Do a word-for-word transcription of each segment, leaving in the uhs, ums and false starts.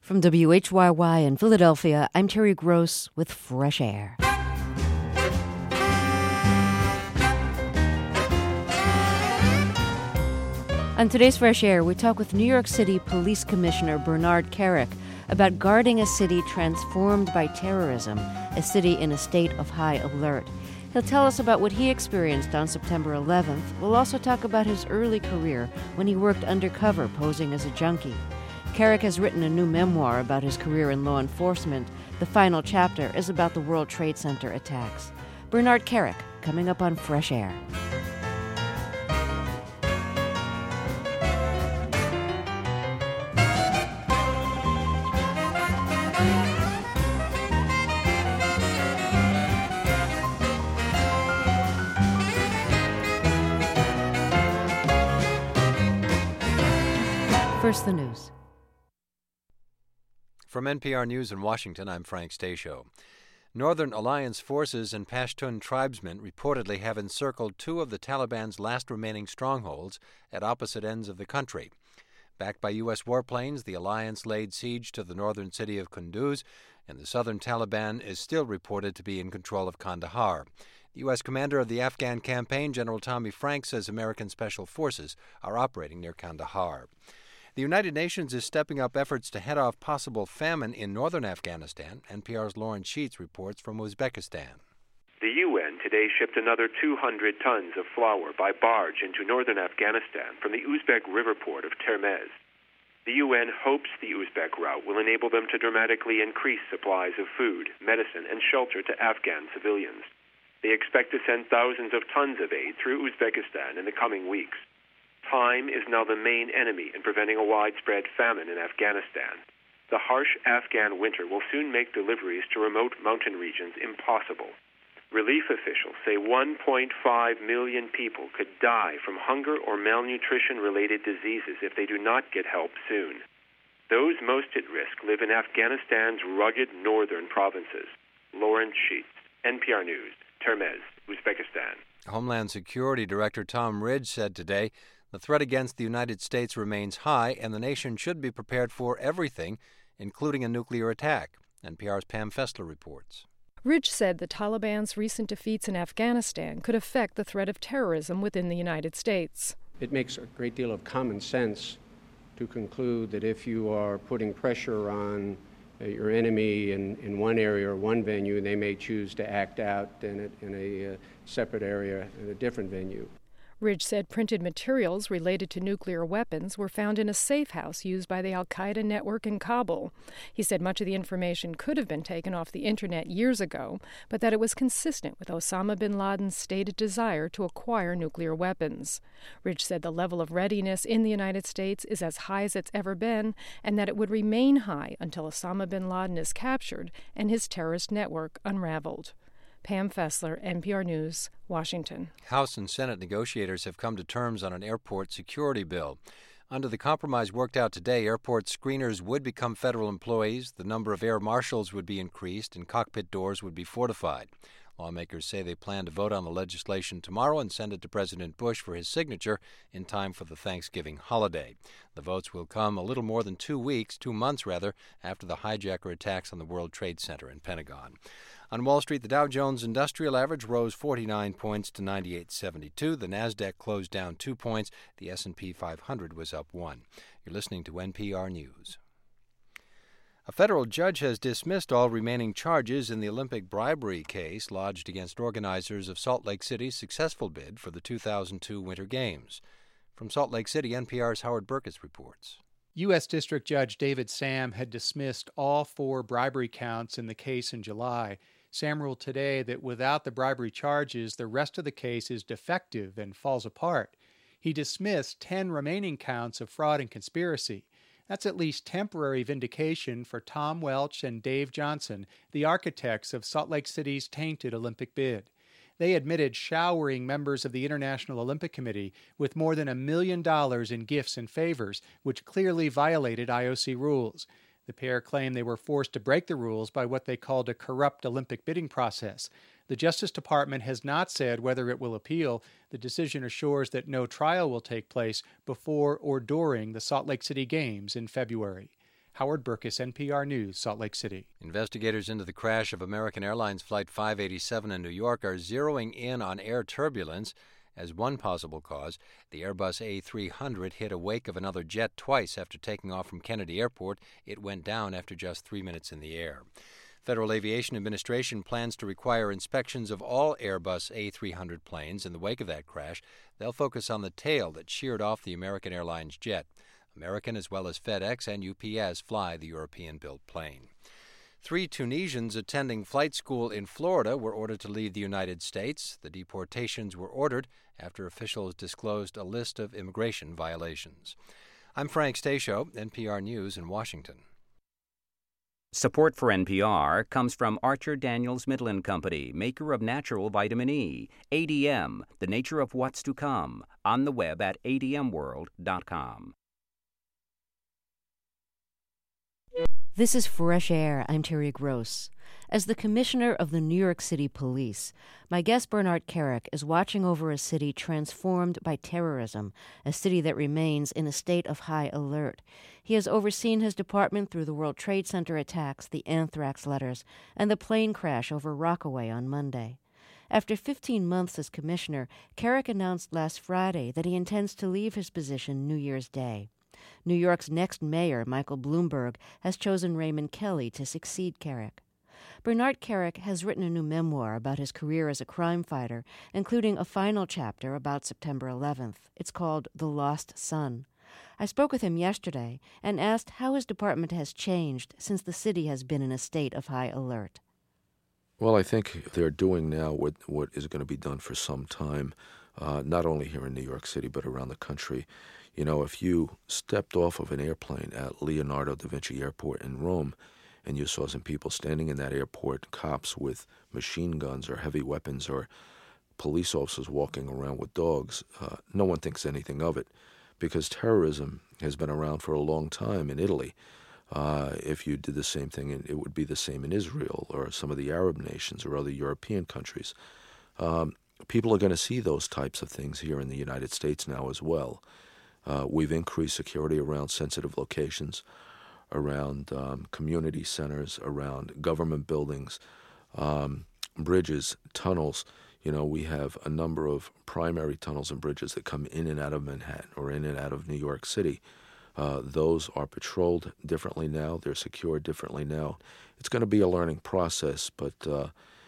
From W H Y Y in Philadelphia, I'm Terry Gross with Fresh Air. On today's Fresh Air, we talk with New York City Police Commissioner Bernard Kerik about guarding a city transformed by terrorism, a city in a state of high alert. He'll tell us about what he experienced on September eleventh. We'll also talk about his early career when he worked undercover posing as a junkie. Kerik has written a new memoir about his career in law enforcement. The final chapter is about the World Trade Center attacks. Bernard Kerik, coming up on Fresh Air. First, the news. From N P R News in Washington, I'm Frank Stasio. Northern Alliance forces and Pashtun tribesmen reportedly have encircled two of the Taliban's last remaining strongholds at opposite ends of the country. Backed by U S warplanes, the alliance laid siege to the northern city of Kunduz, and the southern Taliban is still reported to be in control of Kandahar. The U S commander of the Afghan campaign, General Tommy Franks, says American special forces are operating near Kandahar. The United Nations is stepping up efforts to head off possible famine in northern Afghanistan. N P R's Lauren Sheets reports from Uzbekistan. The U N today shipped another two hundred tons of flour by barge into northern Afghanistan from the Uzbek river port of Termez. The U N hopes the Uzbek route will enable them to dramatically increase supplies of food, medicine, and shelter to Afghan civilians. They expect to send thousands of tons of aid through Uzbekistan in the coming weeks. Time is now the main enemy in preventing a widespread famine in Afghanistan. The harsh Afghan winter will soon make deliveries to remote mountain regions impossible. Relief officials say one point five million people could die from hunger or malnutrition-related diseases if they do not get help soon. Those most at risk live in Afghanistan's rugged northern provinces. Lauren Sheets, N P R News, Termez, Uzbekistan. Homeland Security Director Tom Ridge said today the threat against the United States remains high, and the nation should be prepared for everything, including a nuclear attack. N P R's Pam Fessler reports. Ridge said the Taliban's recent defeats in Afghanistan could affect the threat of terrorism within the United States. It makes a great deal of common sense to conclude that if you are putting pressure on uh, your enemy in, in one area or one venue, they may choose to act out in a, in a uh, separate area in a different venue. Ridge said printed materials related to nuclear weapons were found in a safe house used by the al-Qaeda network in Kabul. He said much of the information could have been taken off the internet years ago, but that it was consistent with Osama bin Laden's stated desire to acquire nuclear weapons. Ridge said the level of readiness in the United States is as high as it's ever been, and that it would remain high until Osama bin Laden is captured and his terrorist network unraveled. Pam Fessler, N P R News, Washington. House and Senate negotiators have come to terms on an airport security bill. Under the compromise worked out today, airport screeners would become federal employees, the number of air marshals would be increased, and cockpit doors would be fortified. Lawmakers say they plan to vote on the legislation tomorrow and send it to President Bush for his signature in time for the Thanksgiving holiday. The votes will come a little more than two weeks, two months rather, after the hijacker attacks on the World Trade Center and Pentagon. On Wall Street, the Dow Jones Industrial Average rose forty-nine points to ninety-eight seventy-two. The Nasdaq closed down two points. The S and P five hundred was up one. You're listening to N P R News. A federal judge has dismissed all remaining charges in the Olympic bribery case lodged against organizers of Salt Lake City's successful bid for the two thousand two Winter Games. From Salt Lake City, N P R's Howard Burkus reports. U S. District Judge David Sam had dismissed all four bribery counts in the case in July. Sam ruled today that without the bribery charges, the rest of the case is defective and falls apart. He dismissed ten remaining counts of fraud and conspiracy. That's at least temporary vindication for Tom Welch and Dave Johnson, the architects of Salt Lake City's tainted Olympic bid. They admitted showering members of the International Olympic Committee with more than a million dollars in gifts and favors, which clearly violated I O C rules. The pair claimed they were forced to break the rules by what they called a corrupt Olympic bidding process. The Justice Department has not said whether it will appeal. The decision assures that no trial will take place before or during the Salt Lake City Games in February. Howard Burkus, N P R News, Salt Lake City. Investigators into the crash of American Airlines Flight five eighty-seven in New York are zeroing in on air turbulence as one possible cause. The Airbus A three hundred hit a wake of another jet twice after taking off from Kennedy Airport. It went down after just three minutes in the air. Federal Aviation Administration plans to require inspections of all Airbus A three hundred planes in the wake of that crash. They'll focus on the tail that sheared off the American Airlines jet. American, as well as FedEx and U P S, fly the European-built plane. Three Tunisians attending flight school in Florida were ordered to leave the United States. The deportations were ordered after officials disclosed a list of immigration violations. I'm Frank Stasio, N P R News in Washington. Support for N P R comes from Archer Daniels Midland Company, maker of natural vitamin E. A D M, the nature of what's to come, on the web at a d m world dot com. This is Fresh Air. I'm Terry Gross. As the commissioner of the New York City Police, my guest Bernard Kerik is watching over a city transformed by terrorism, a city that remains in a state of high alert. He has overseen his department through the World Trade Center attacks, the anthrax letters, and the plane crash over Rockaway on Monday. After fifteen months as commissioner, Kerik announced last Friday that he intends to leave his position New Year's Day. New York's next mayor, Michael Bloomberg, has chosen Raymond Kelly to succeed Kerik. Bernard Kerik has written a new memoir about his career as a crime fighter, including a final chapter about September eleventh. It's called The Lost Son. I spoke with him yesterday and asked how his department has changed since the city has been in a state of high alert. Well, I think they're doing now what, what is going to be done for some time, uh, not only here in New York City, but around the country. You know, if you stepped off of an airplane at Leonardo da Vinci Airport in Rome and you saw some people standing in that airport, cops with machine guns or heavy weapons or police officers walking around with dogs, uh, no one thinks anything of it because terrorism has been around for a long time in Italy. Uh, if you did the same thing, it would be the same in Israel or some of the Arab nations or other European countries. Um, people are going to see those types of things here in the United States now as well. Uh, we've increased security around sensitive locations, around um, community centers, around government buildings, um, bridges, tunnels. You know, we have a number of primary tunnels and bridges that come in and out of Manhattan or in and out of New York City. Uh, those are patrolled differently now. They're secured differently now. It's going to be a learning process, but uh,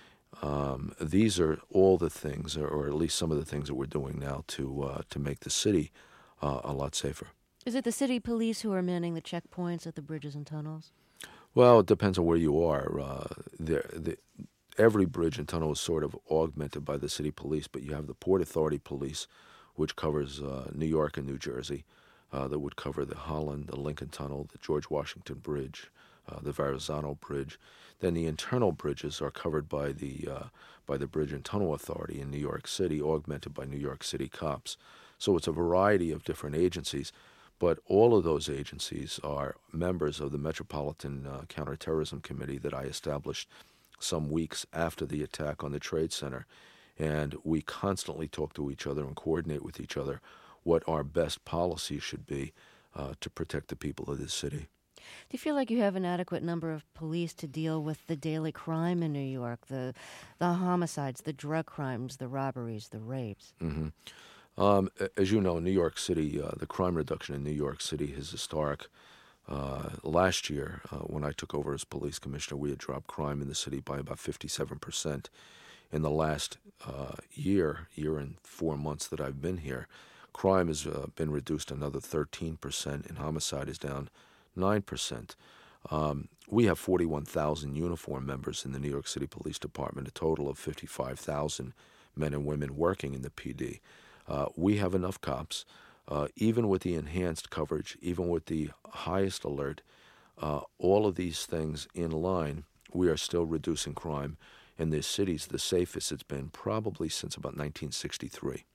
um, these are all the things, or, or at least some of the things that we're doing now to uh, to make the city Uh, a lot safer. Is it the city police who are manning the checkpoints at the bridges and tunnels? Well, it depends on where you are. Uh, the, the, every bridge and tunnel is sort of augmented by the city police, but you have the Port Authority Police, which covers uh, New York and New Jersey, uh, that would cover the Holland, the Lincoln Tunnel, the George Washington Bridge, uh, the Verrazano Bridge. Then the internal bridges are covered by the uh, by the Bridge and Tunnel Authority in New York City, augmented by New York City cops. So it's a variety of different agencies, but all of those agencies are members of the Metropolitan uh, Counterterrorism Committee that I established some weeks after the attack on the Trade Center. And we constantly talk to each other and coordinate with each other what our best policies should be uh, to protect the people of this city. Do you feel like you have an adequate number of police to deal with the daily crime in New York, the the homicides, the drug crimes, the robberies, the rapes? Mm-hmm. Um, as you know, New York City, uh, the crime reduction in New York City is historic. Uh, last year, uh, when I took over as police commissioner, we had dropped crime in the city by about fifty-seven percent. In the last uh, year, year and four months that I've been here, crime has uh, been reduced another thirteen percent, and homicide is down nine percent. Um, we have forty-one thousand uniform members in the New York City Police Department, a total of fifty-five thousand men and women working in the P D. Uh, we have enough cops, uh, even with the enhanced coverage, even with the highest alert, uh, all of these things in line, we are still reducing crime. And this city's the safest it's been probably since about nineteen sixty-three.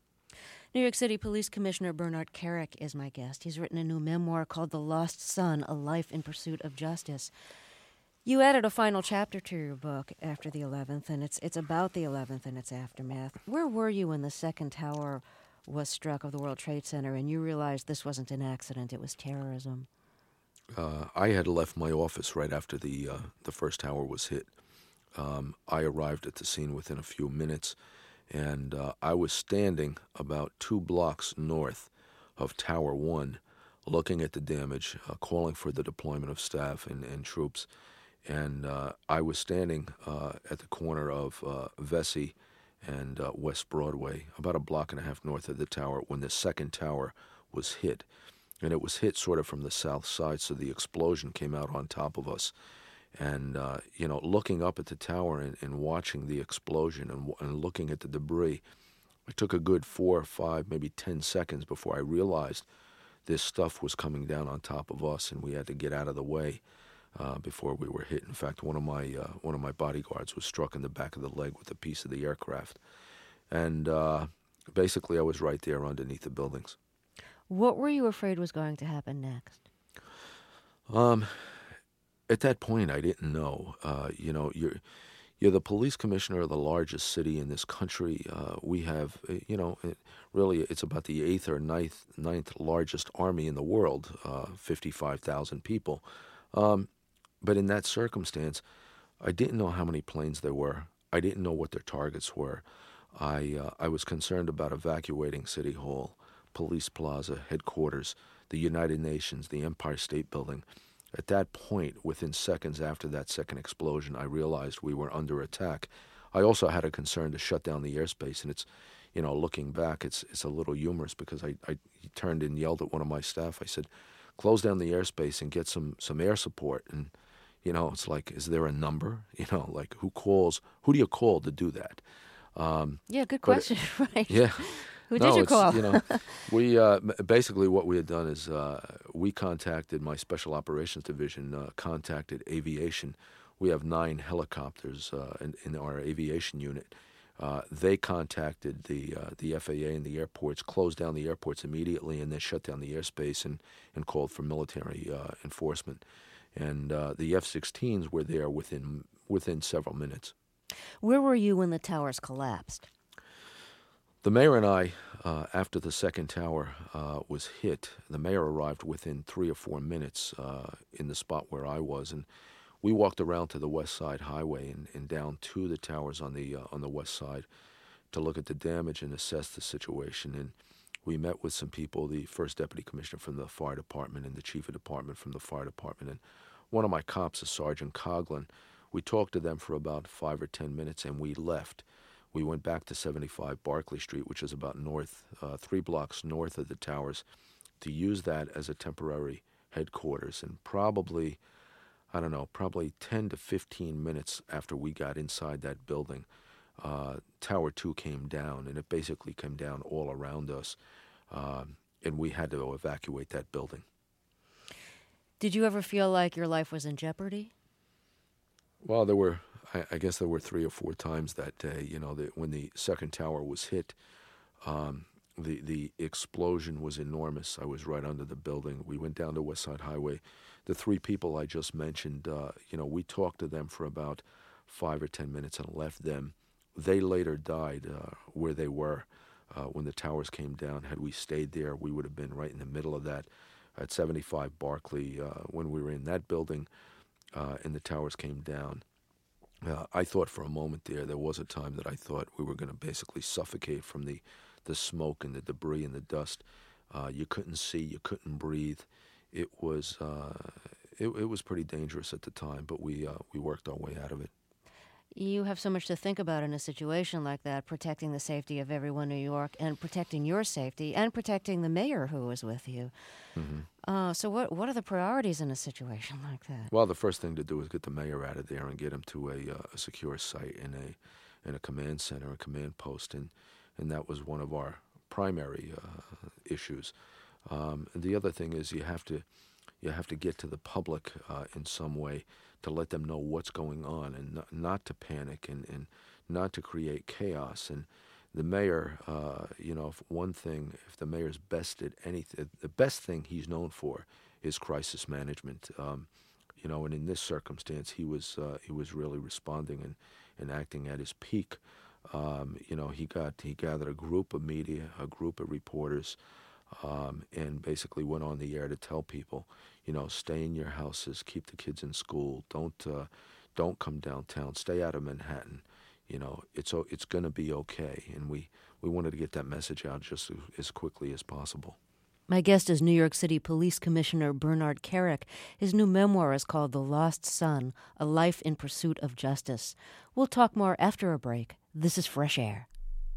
New York City Police Commissioner Bernard Kerik is my guest. He's written a new memoir called The Lost Son, A Life in Pursuit of Justice. You added a final chapter to your book after the eleventh, and it's it's about the eleventh and its aftermath. Where were you when the second tower was struck of the World Trade Center and you realized this wasn't an accident, it was terrorism? Uh, I had left my office right after the uh, the first tower was hit. Um, I arrived at the scene within a few minutes, and uh, I was standing about two blocks north of Tower One, looking at the damage, uh, calling for the deployment of staff and, and troops. And uh, I was standing uh, at the corner of uh, Vesey and uh, West Broadway, about a block and a half north of the tower, when the second tower was hit. And it was hit sort of from the south side, so the explosion came out on top of us. And, uh, you know, looking up at the tower and, and watching the explosion and, and looking at the debris, it took a good four or five, maybe ten seconds before I realized this stuff was coming down on top of us, and we had to get out of the way uh, before we were hit. In fact, one of my uh, one of my bodyguards was struck in the back of the leg with a piece of the aircraft. And uh, basically, I was right there underneath the buildings. What were you afraid was going to happen next? Um, at that point, I didn't know. Uh, you know, you're you're the police commissioner of the largest city in this country. Uh, we have, you know, it, really, it's about the eighth or ninth, ninth largest army in the world, uh, fifty-five thousand people. Um, but in that circumstance, I didn't know how many planes there were. I didn't know what their targets were. I uh, I was concerned about evacuating City Hall, Police Plaza, headquarters, the United Nations, the Empire State Building. At that point, within seconds after that second explosion, I realized we were under attack. I also had a concern to shut down the airspace, and it's, you know, looking back, it's it's a little humorous because I, I turned and yelled at one of my staff. I said, close down the airspace and get some, some air support. And, you know, it's like, is there a number? You know, like who calls, who do you call to do that? Um, yeah, good question, it, right? Yeah. Who no, did you it's, call? you know, we uh, basically what we had done is uh, we contacted my Special Operations Division, uh, contacted aviation. We have nine helicopters uh, in, in our aviation unit. Uh, they contacted the uh, the F A A and the airports, closed down the airports immediately, and then shut down the airspace and, and called for military uh, enforcement. And uh, the F sixteens were there within within several minutes. Where were you when the towers collapsed? The mayor and I, uh, after the second tower uh, was hit, the mayor arrived within three or four minutes uh, in the spot where I was, and we walked around to the West Side Highway and, and down to the towers on the uh, on the west side to look at the damage and assess the situation. And we met with some people, the first deputy commissioner from the fire department and the chief of department from the fire department, and one of my cops, a Sergeant Coughlin. We talked to them for about five or ten minutes, and we left. We went back to seventy-five Barclay Street, which is about north, uh, three blocks north of the towers, to use that as a temporary headquarters. And probably, I don't know, probably ten to fifteen minutes after we got inside that building, uh, Tower two came down, and it basically came down all around us, um, and we had to evacuate that building. Did you ever feel like your life was in jeopardy? Well, there were, I, I guess there were three or four times that day, you know, that when the second tower was hit, um, the, the explosion was enormous. I was right under the building. We went down to West Side Highway. The three people I just mentioned, uh, you know, we talked to them for about five or ten minutes and left them. They later died uh, where they were uh, when the towers came down. Had we stayed there, we would have been right in the middle of that at seventy-five Barclay uh, when we were in that building. Uh, and the towers came down. Uh, I thought for a moment there, there was a time that I thought we were going to basically suffocate from the, the smoke and the debris and the dust. Uh, you couldn't see, you couldn't breathe. It was uh, it, it was pretty dangerous at the time, but we uh, we worked our way out of it. You have so much to think about in a situation like that, protecting the safety of everyone in New York and protecting your safety and protecting the mayor who was with you. Mm-hmm. Uh, so what what are the priorities in a situation like that? Well, the first thing to do is get the mayor out of there and get him to a, uh, a secure site in a in a command center, a command post, and, and that was one of our primary uh, issues. Um, and the other thing is you have to you have to get to the public uh, in some way to let them know what's going on and not, not to panic and, and not to create chaos. And the mayor, uh, you know, if one thing, if the mayor's best at anything, the best thing he's known for is crisis management. Um, you know, and in this circumstance, he was uh, he was really responding and, and acting at his peak. Um, you know, he got he gathered a group of media, a group of reporters, um, and basically went on the air to tell people, you know, stay in your houses, keep the kids in school, don't uh, don't come downtown, stay out of Manhattan. You know, it's it's going to be okay, and we, we wanted to get that message out just as quickly as possible. My guest is New York City Police Commissioner Bernard Kerik. His new memoir is called The Lost Son, A Life in Pursuit of Justice. We'll talk more after a break. This is Fresh Air.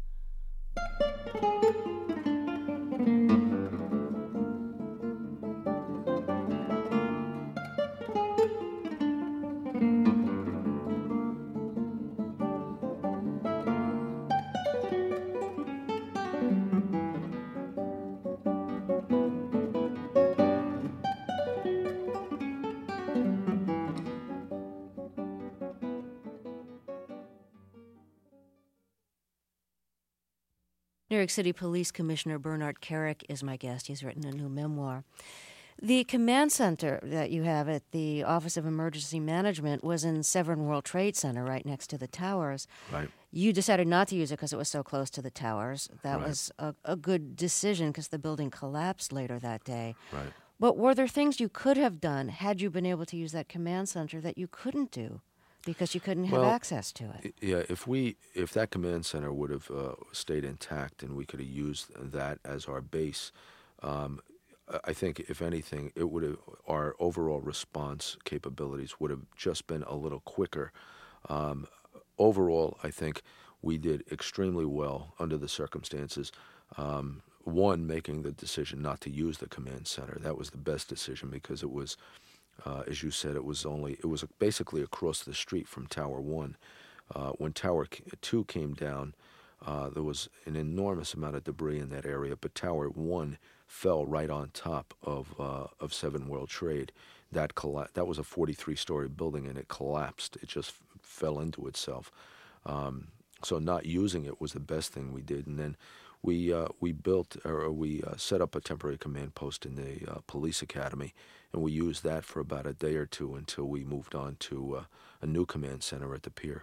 New York City Police Commissioner Bernard Kerik is my guest. He's written a new memoir. The command center that you have at the Office of Emergency Management was in Seven World Trade Center, right next to the towers. Right. You decided not to use it because it was so close to the towers. That Right. was a, a good decision because the building collapsed later that day. Right. But were there things you could have done had you been able to use that command center that you couldn't do because you couldn't have Well, access to it? Yeah, if we if that command center would have uh, stayed intact and we could have used that as our base, um, I think if anything, it would have our overall response capabilities would have just been a little quicker. Um, overall, I think we did extremely well under the circumstances. Um, one, making the decision not to use the command center. That was the best decision because it was, uh, as you said, it was only it was basically across the street from Tower One. Uh, when Tower Two came down, uh, there was an enormous amount of debris in that area, but Tower One fell right on top of uh, of Seven World Trade. That colla- that was a forty-three story building, and it collapsed. It just f- fell into itself. Um, so not using it was the best thing we did, and then we uh, we built or we uh, set up a temporary command post in the uh, police academy, and we used that for about a day or two until we moved on to uh, a new command center at the pier.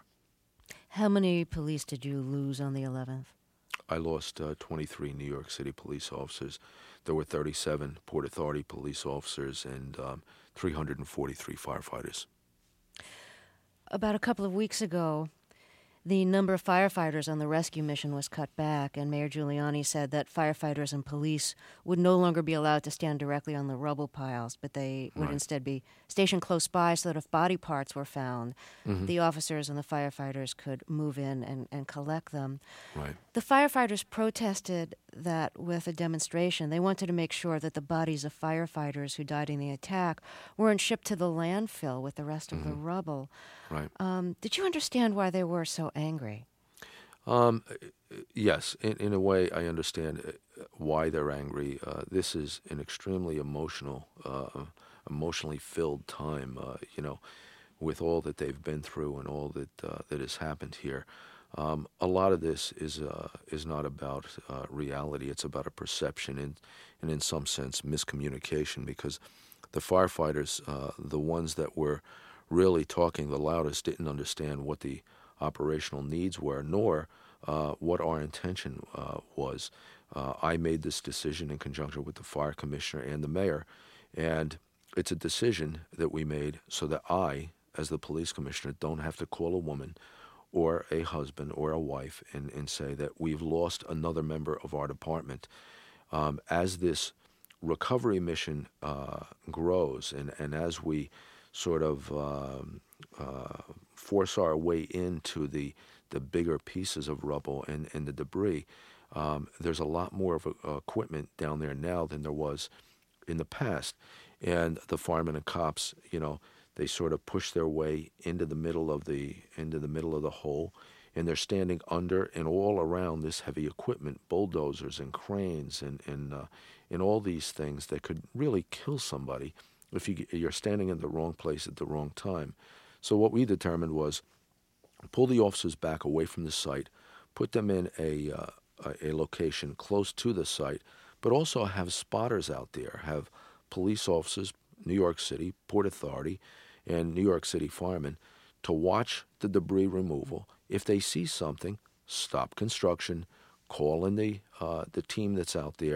How many police did you lose on the eleventh? I lost uh, twenty-three New York City police officers. There were thirty-seven Port Authority police officers and um, three hundred forty-three firefighters. About a couple of weeks ago, the number of firefighters on the rescue mission was cut back, and Mayor Giuliani said that firefighters and police would no longer be allowed to stand directly on the rubble piles, but they would Right. instead be stationed close by so that if body parts were found, Mhm. the officers and the firefighters could move in and, and collect them. Right. The firefighters protested that with a demonstration. They wanted to make sure that the bodies of firefighters who died in the attack weren't shipped to the landfill with the rest of the rubble. Right. Um, did you understand why they were so angry? Um, yes, in, in a way, I understand uh, why they're angry. Uh, this is an extremely emotional, uh, emotionally filled time. Uh, you know, with all that they've been through and all that uh, that has happened here. Um, a lot of this is uh, is not about uh, reality. It's about a perception and, and in some sense, miscommunication. Because the firefighters, uh, the ones that were really talking the loudest, didn't understand what the operational needs were, nor uh, what our intention uh, was. Uh, I made this decision in conjunction with the fire commissioner and the mayor, and it's a decision that we made so that I, as the police commissioner, don't have to call a woman or a husband or a wife and, and say that we've lost another member of our department. Um, as this recovery mission uh, grows and, and as we sort of um, uh, force our way into the the bigger pieces of rubble and, and the debris, um, there's a lot more of uh, equipment down there now than there was in the past. And the firemen and cops, you know, they sort of push their way into the middle of the into the middle of the hole, and they're standing under and all around this heavy equipment, bulldozers and cranes and and uh, and all these things that could really kill somebody if you, you're standing in the wrong place at the wrong time. So what we determined was pull the officers back away from the site, put them in a, uh, a, a location close to the site, but also have spotters out there, have police officers, New York City, Port Authority, and New York City firemen to watch the debris removal. If they see something, stop construction, call in the, uh, the team that's out there,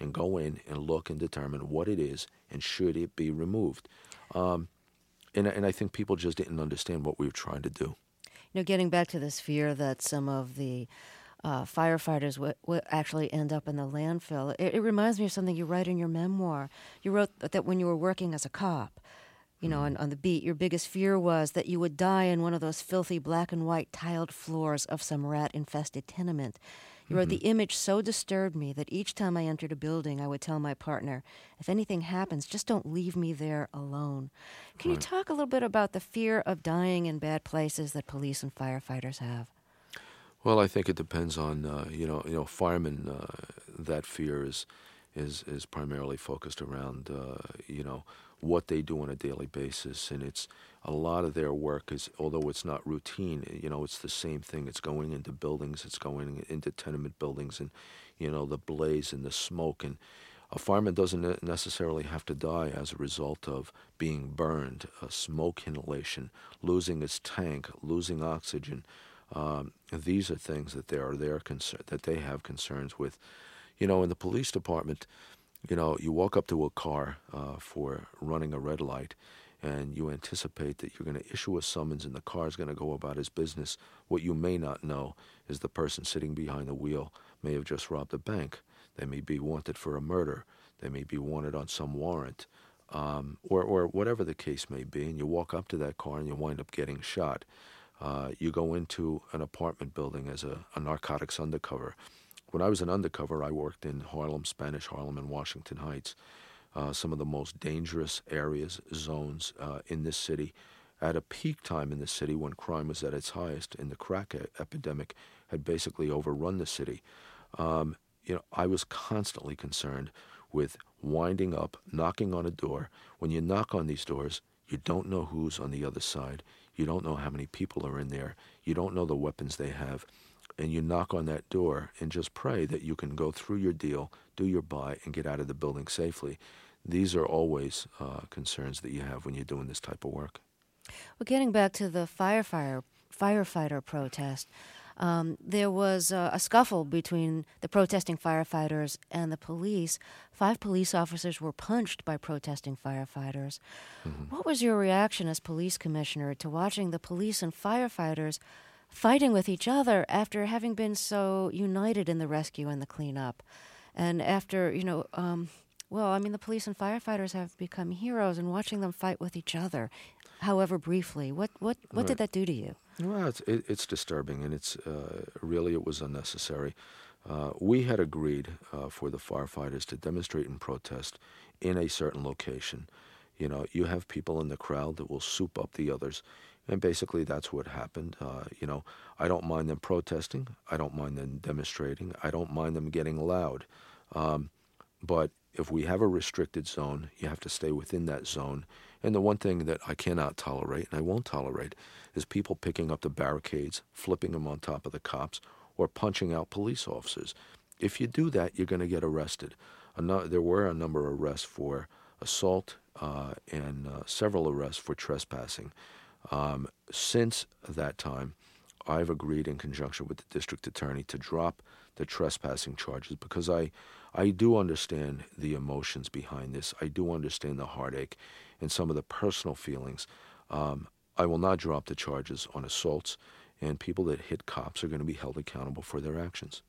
and go in and look and determine what it is and should it be removed. Um, and, and I think people just didn't understand what we were trying to do. You know, getting back to this fear that some of the uh, firefighters would, would actually end up in the landfill, it, it reminds me of something you write in your memoir. You wrote that when you were working as a cop, you know, on, on the beat, your biggest fear was that you would die in one of those filthy black and white tiled floors of some rat-infested tenement. You wrote, mm-hmm. the image so disturbed me that each time I entered a building, I would tell my partner, if anything happens, just don't leave me there alone. Can right. you talk a little bit about the fear of dying in bad places that police and firefighters have? Well, I think it depends on, uh, you know, you know, firemen, uh, that fear is, is, is primarily focused around, uh, you know, what they do on a daily basis, and it's a lot of their work is, although it's not routine, you know, it's the same thing. It's going into buildings, it's going into tenement buildings, and, you know, the blaze and the smoke. And a fireman doesn't necessarily have to die as a result of being burned, uh, smoke inhalation, losing his tank, losing oxygen. Um, these are things that they are their concern, that they have concerns with. You know, in the police department, you know, you walk up to a car uh, for running a red light, and you anticipate that you're going to issue a summons and the car is going to go about its business. What you may not know is the person sitting behind the wheel may have just robbed a bank. They may be wanted for a murder. They may be wanted on some warrant, um, or, or whatever the case may be, and you walk up to that car and you wind up getting shot. Uh, you go into an apartment building as a, a narcotics undercover. When I was an undercover, I worked in Harlem, Spanish Harlem, and Washington Heights, uh, some of the most dangerous areas, zones uh, in this city. At a peak time in the city when crime was at its highest and the crack e- epidemic had basically overrun the city, um, you know, I was constantly concerned with winding up, knocking on a door. When you knock on these doors, you don't know who's on the other side. You don't know how many people are in there. You don't know the weapons they have. And you knock on that door and just pray that you can go through your deal, do your buy, and get out of the building safely. These are always uh, concerns that you have when you're doing this type of work. Well, getting back to the firefighter, firefighter protest, um, there was uh, a scuffle between the protesting firefighters and the police. Five police officers were punched by protesting firefighters. Mm-hmm. What was your reaction as police commissioner to watching the police and firefighters fighting with each other after having been so united in the rescue and the cleanup? And after, you know, um, well, I mean, the police and firefighters have become heroes, and watching them fight with each other, however briefly, what what, what right. did that do to you? Well, it's, it, it's disturbing, and it's uh, really, it was unnecessary. Uh, we had agreed uh, for the firefighters to demonstrate and protest in a certain location. You know, you have people in the crowd that will soup up the others. And basically that's what happened. Uh, you know, I don't mind them protesting. I don't mind them demonstrating. I don't mind them getting loud. Um, but if we have a restricted zone, you have to stay within that zone. And the one thing that I cannot tolerate, and I won't tolerate, is people picking up the barricades, flipping them on top of the cops, or punching out police officers. If you do that, you're going to get arrested. No, there were a number of arrests for assault uh, and uh, several arrests for trespassing. Um, since that time, I've agreed in conjunction with the district attorney to drop the trespassing charges because I, I do understand the emotions behind this. I do understand the heartache and some of the personal feelings. Um, I will not drop the charges on assaults, and people that hit cops are going to be held accountable for their actions.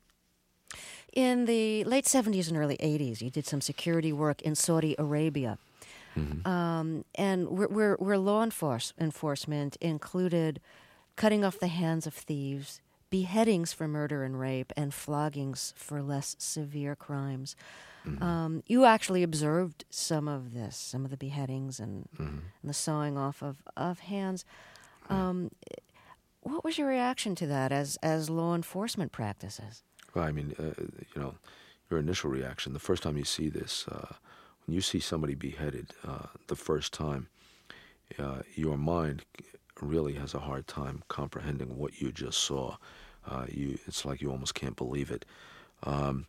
In the late seventies and early eighties, you did some security work in Saudi Arabia. Mm-hmm. Um, and where, where, where law enforce, enforcement included cutting off the hands of thieves, beheadings for murder and rape, and floggings for less severe crimes. Mm-hmm. Um, you actually observed some of this, some of the beheadings and, mm-hmm. and the sawing off of, of hands. Um, what was your reaction to that as, as law enforcement practices? Well, I mean, uh, you know, your initial reaction, the first time you see this, uh, when you see somebody beheaded uh, the first time, uh, your mind really has a hard time comprehending what you just saw. Uh, you, it's like you almost can't believe it. Um,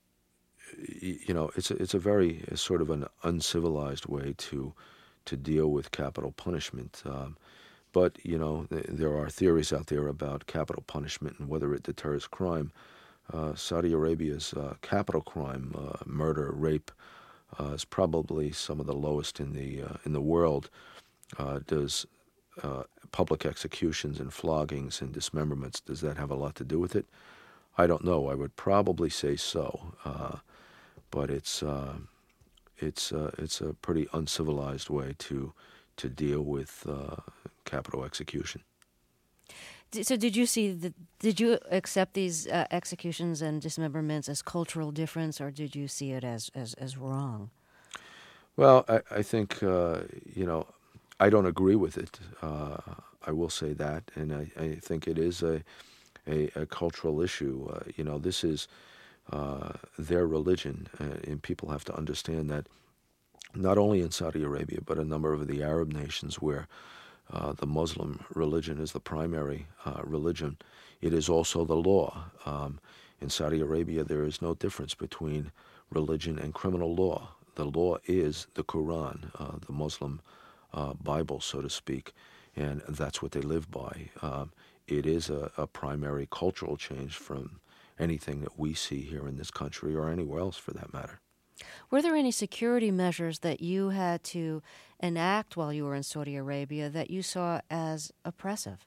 you, you know, it's a, it's a very it's sort of an uncivilized way to to deal with capital punishment. Um, but you know, th- there are theories out there about capital punishment and whether it deters crime. uh, Saudi Arabia's uh, capital crime, uh, murder, rape, uh, is probably some of the lowest in the uh, in the world. Uh, does uh, public executions and floggings and dismemberments, does that have a lot to do with it? I don't know. I would probably say so, uh, but it's uh, it's uh, it's a pretty uncivilized way to to deal with uh, capital execution. So did you see the, did you accept these uh, executions and dismemberments as cultural difference, or did you see it as, as, as wrong? Well, I, I think, uh, you know, I don't agree with it. Uh, I will say that, and I, I think it is a, a, a cultural issue. Uh, you know, this is uh, their religion, uh, and people have to understand that not only in Saudi Arabia, but a number of the Arab nations where Uh, the Muslim religion is the primary uh, religion, it is also the law. Um, in Saudi Arabia, there is no difference between religion and criminal law. The law is the Quran, uh, the Muslim uh, Bible, so to speak, and that's what they live by. Um, it is a, a primary cultural change from anything that we see here in this country or anywhere else for that matter. Were there any security measures that you had to enact while you were in Saudi Arabia that you saw as oppressive?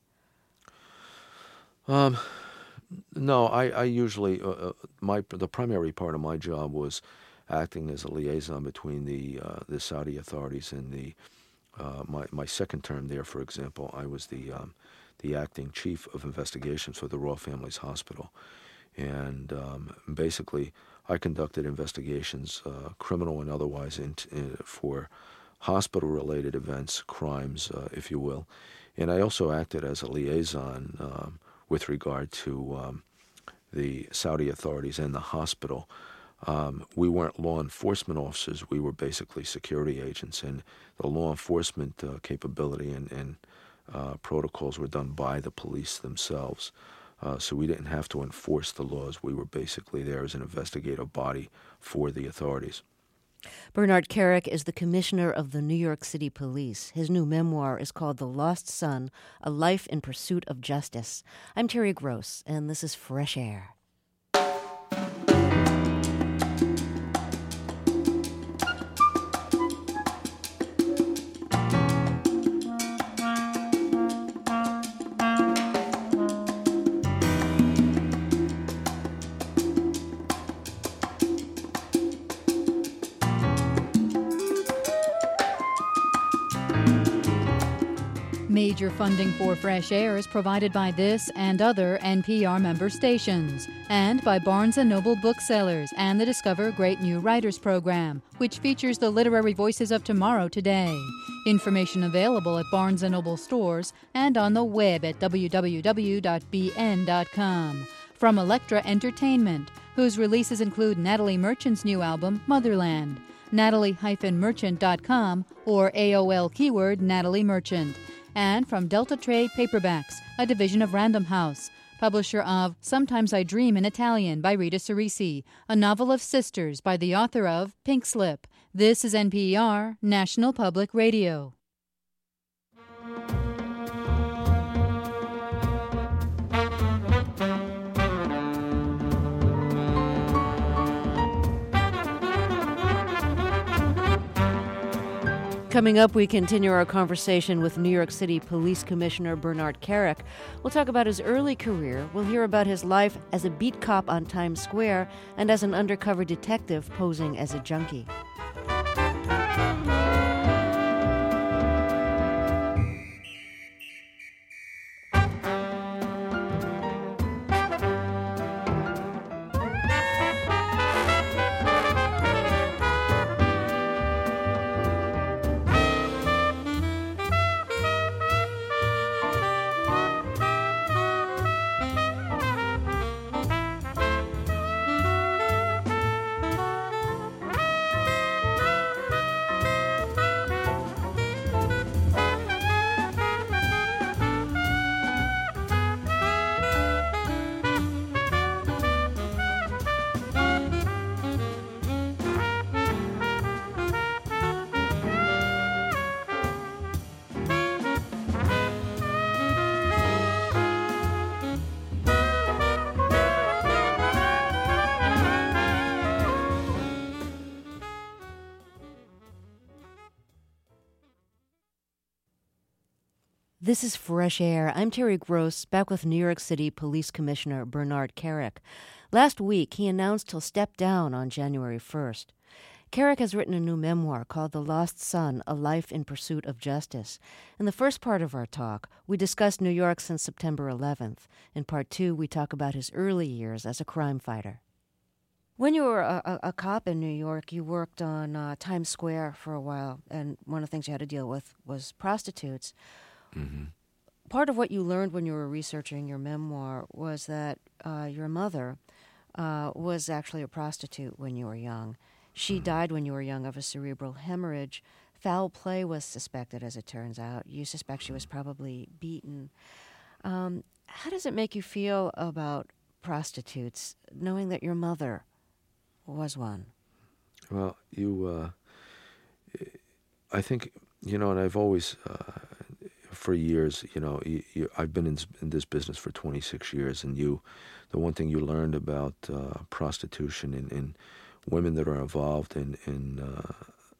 Um, no, I, I usually, uh, my the primary part of my job was acting as a liaison between the uh, the Saudi authorities and the, uh, my, my second term there, for example, I was the, um, the acting chief of investigations for the Royal Families Hospital. And um, basically, I conducted investigations, uh, criminal and otherwise, in, in, for hospital-related events, crimes, uh, if you will. And I also acted as a liaison um, with regard to um, the Saudi authorities and the hospital. Um, we weren't law enforcement officers. We were basically security agents. And the law enforcement uh, capability and, and uh, protocols were done by the police themselves. Uh, so we didn't have to enforce the laws. We were basically there as an investigative body for the authorities. Bernard Kerik is the commissioner of the New York City Police. His new memoir is called The Lost Son, A Life in Pursuit of Justice. I'm Terry Gross, and this is Fresh Air. Major funding for Fresh Air is provided by this and other N P R member stations, and by Barnes and Noble Booksellers and the Discover Great New Writers program, which features the literary voices of tomorrow today. Information available at Barnes and Noble stores and on the web at w w w dot b n dot com. From Elektra Entertainment, whose releases include Natalie Merchant's new album, Motherland, natalie dash merchant dot com, or A O L keyword Natalie Merchant. And from Delta Trade Paperbacks, a division of Random House, publisher of Sometimes I Dream in Italian by Rita Cerisi, a novel of sisters by the author of Pink Slip. This is N P R, National Public Radio. Coming up, we continue our conversation with New York City Police Commissioner Bernard Kerik. We'll talk about his early career. We'll hear about his life as a beat cop on Times Square and as an undercover detective posing as a junkie. This is Fresh Air. I'm Terry Gross, back with New York City Police Commissioner Bernard Kerik. Last week, he announced he'll step down on January first. Kerik has written a new memoir called The Lost Son, A Life in Pursuit of Justice. In the first part of our talk, we discussed New York since September eleventh. In part two, we talk about his early years as a crime fighter. When you were a, a, a cop in New York, you worked on uh, Times Square for a while, and one of the things you had to deal with was prostitutes. Mm-hmm. Part of what you learned when you were researching your memoir was that uh, your mother uh, was actually a prostitute when you were young. She mm-hmm. died when you were young of a cerebral hemorrhage. Foul play was suspected, as it turns out. You suspect she was probably beaten. Um, how does it make you feel about prostitutes, knowing that your mother was one? Well, you, uh, I think, you know, and I've always... Uh, For years, you know, you, you, I've been in, in this business for twenty-six years, and you, the one thing you learned about uh, prostitution and, and women that are involved in in, uh,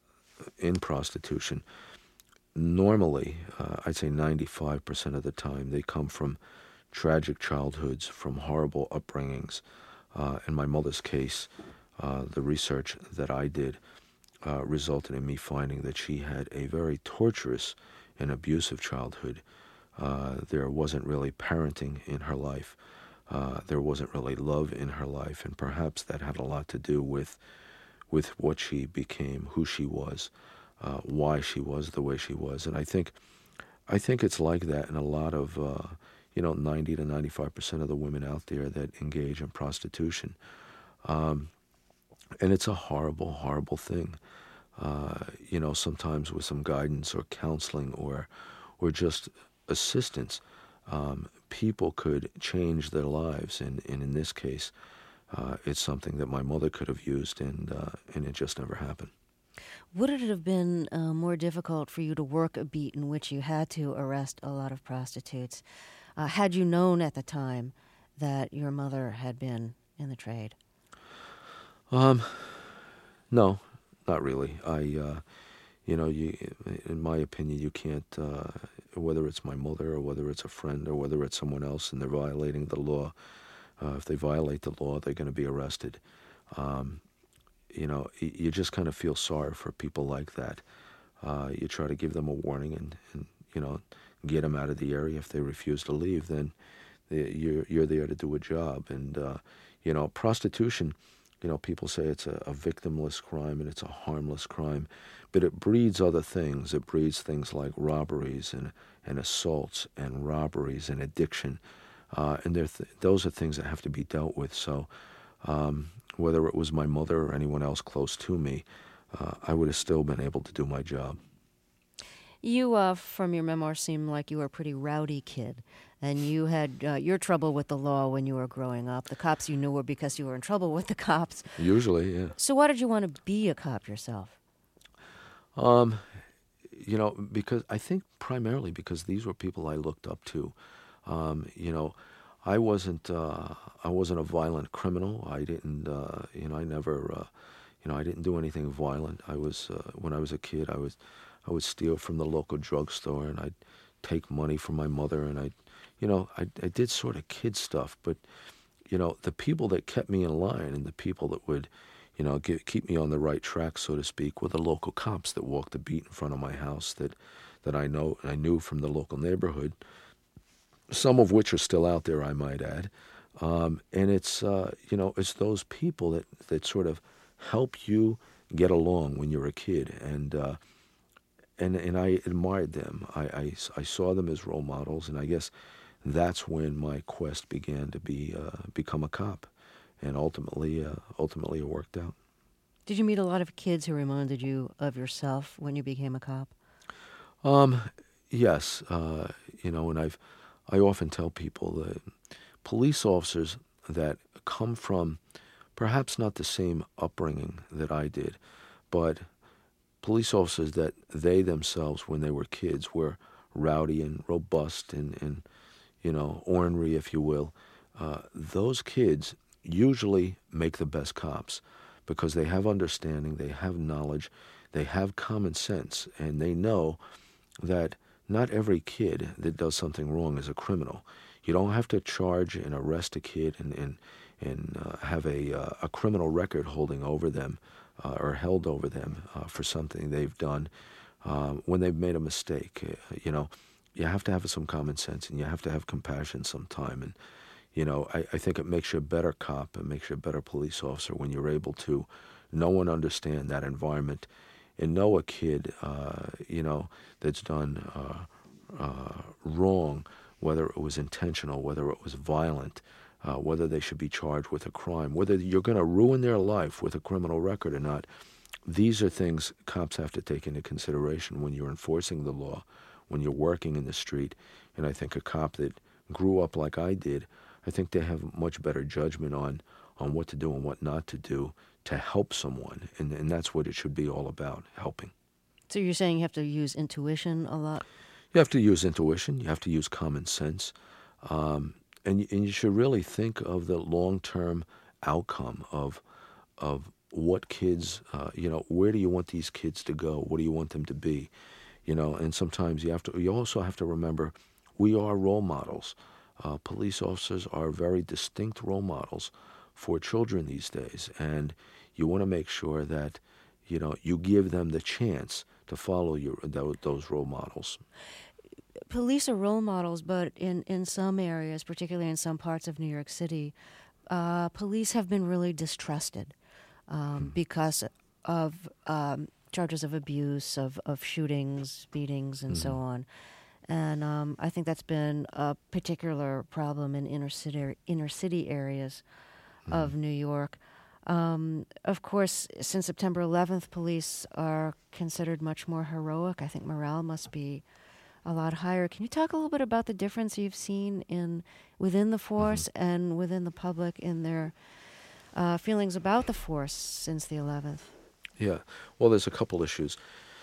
in prostitution, normally, uh, I'd say ninety-five percent of the time, they come from tragic childhoods, from horrible upbringings. Uh, in my mother's case, uh, the research that I did uh, resulted in me finding that she had a very torturous an abusive childhood. Uh, there wasn't really parenting in her life. Uh, there wasn't really love in her life, and perhaps that had a lot to do with with what she became, who she was, uh, why she was the way she was. And I think I think it's like that in a lot of uh, you know ninety to ninety-five percent of the women out there that engage in prostitution, um, and it's a horrible, horrible thing. Uh, you know, sometimes with some guidance or counseling or or just assistance, um, people could change their lives. And, and in this case, uh, it's something that my mother could have used, and uh, and it just never happened. Would it have been uh, more difficult for you to work a beat in which you had to arrest a lot of prostitutes, uh, had you known at the time that your mother had been in the trade? Um, no. Not really. I, uh, you know, you, in my opinion, you can't, uh, whether it's my mother or whether it's a friend or whether it's someone else and they're violating the law, uh, if they violate the law, they're going to be arrested. Um, you know, you just kind of feel sorry for people like that. Uh, you try to give them a warning and, and, you know, get them out of the area. If they refuse to leave, then they, you're, you're there to do a job. And, uh, you know, prostitution... You know, people say it's a, a victimless crime and it's a harmless crime, but it breeds other things. It breeds things like robberies and, and assaults and robberies and addiction, uh, and th- those are things that have to be dealt with. So um, whether it was my mother or anyone else close to me, uh, I would have still been able to do my job. You, uh, from your memoir, seem like you were a pretty rowdy kid, and you had uh, your trouble with the law when you were growing up. The cops you knew were because you were in trouble with the cops. Usually, yeah. So why did you want to be a cop yourself? Um, you know, because I think primarily because these were people I looked up to. Um, you know, I wasn't uh, I wasn't a violent criminal. I didn't, uh, you know, I never, uh, you know, I didn't do anything violent. I was uh, when I was a kid, I was. I would steal from the local drugstore, and I'd take money from my mother, and I, you know, I, I did sort of kid stuff. But, you know, the people that kept me in line and the people that would, you know, get, keep me on the right track, so to speak, were the local cops that walked the beat in front of my house that, that I know I knew from the local neighborhood. Some of which are still out there, I might add. Um, and it's, uh, you know, it's those people that, that sort of help you get along when you're a kid, and. Uh, And and I admired them. I, I, I saw them as role models, and I guess that's when my quest began to be uh, become a cop, and ultimately uh, ultimately it worked out. Did you meet a lot of kids who reminded you of yourself when you became a cop? Um, yes, uh, you know, and I've I often tell people that police officers that come from perhaps not the same upbringing that I did, but police officers that they themselves, when they were kids, were rowdy and robust and, and you know, ornery, if you will. Uh, those kids usually make the best cops because they have understanding, they have knowledge, they have common sense, and they know that not every kid that does something wrong is a criminal. You don't have to charge and arrest a kid and and, and uh, have a uh, a criminal record holding over them uh, or held over them uh, for something they've done uh, when they've made a mistake. Uh, you know, you have to have some common sense and you have to have compassion sometime. And you know, I, I think it makes you a better cop. It makes you a better police officer when you're able to know and understand that environment and know a kid, uh, you know, that's done uh, uh, wrong, whether it was intentional, whether it was violent, uh, whether they should be charged with a crime, whether you're going to ruin their life with a criminal record or not. These are things cops have to take into consideration when you're enforcing the law, when you're working in the street. And I think a cop that grew up like I did, I think they have much better judgment on, on what to do and what not to do to help someone. And, and that's what it should be all about, helping. So you're saying you have to use intuition a lot? You have to use intuition. You have to use common sense. Um, and, and you should really think of the long-term outcome of of what kids, uh, you know, where do you want these kids to go? What do you want them to be? You know, and sometimes you have to, you also have to remember we are role models. Uh, police officers are very distinct role models for children these days, and you want to make sure that, you know, you give them the chance to follow your those role models. Police are role models, but in, in some areas, particularly in some parts of New York City, uh, police have been really distrusted um, mm. because of um, charges of abuse, of, of shootings, beatings, and mm. so on. And um, I think that's been a particular problem in inner city inner city areas mm. of New York. Um, of course, since September eleventh, police are considered much more heroic. I think morale must be a lot higher. Can you talk a little bit about the difference you've seen in within the force mm-hmm. and within the public in their uh, feelings about the force since the eleventh? Yeah. Well, there's a couple issues.